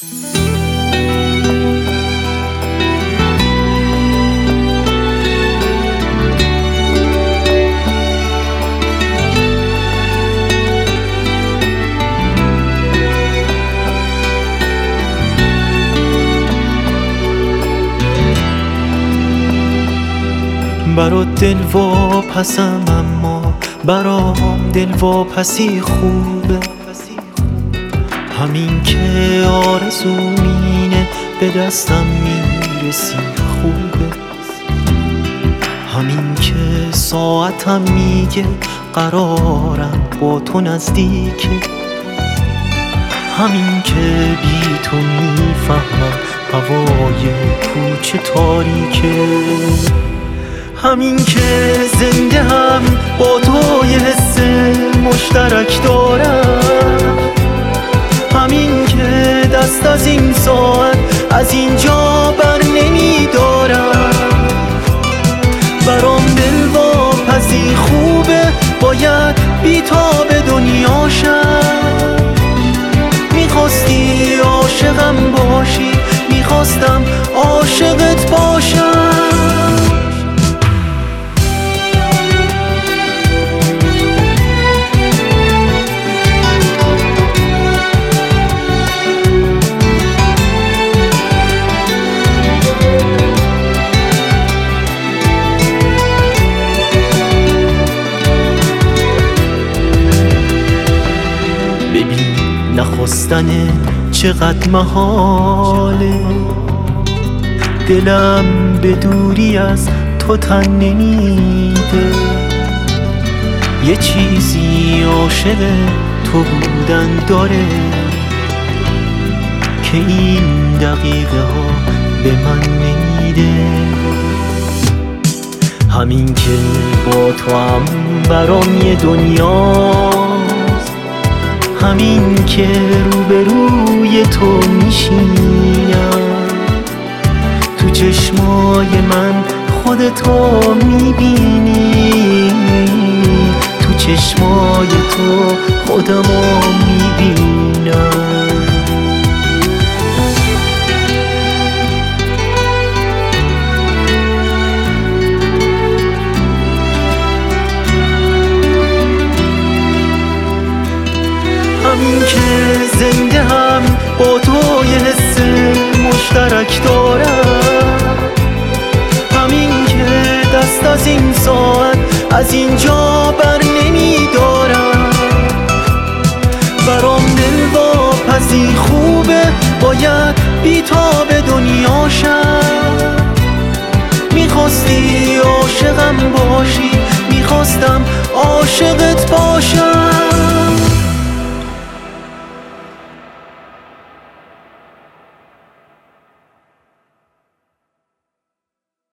برات دل واپسم اما برام دل واپسی خوبه، همین که آرزومینه به دستم میرسی خوبه، همین که ساعتم میگه قرارم با تو نزدیکه، همین که بی تو میفهمم هوای کوچه تاریکه، همین که زنده هم با تو یه حس مشترک دارم، همین که دست از این ساعت از اینجا بر نمیدارم. برام دل واپسی خوبه، باید بی تا به دنیا شم. میخواستی عاشقم باشی، میخواستم عاشقت باشم. نخواستن چقدر محاله، دلم به دوری از تو تن نمیده، یه چیزی عاشق تو بودن داره که این دقیقه ها به من نمیده، همین که با تو هم برام یه دنیاست، همین که روبروی تو میشینم، تو چشمای من خودتو میبینی، تو چشمای تو خودمو میبینم. همین که زنده هم با تو یه حس مشترک دارم، همین که دست از این ساعت از اینجا بر نمیدارم. برام دل واپسی خوبه، باید بی تا به دنیا شم. میخواستی عاشقم باشی، میخواستم عاشقت باشم.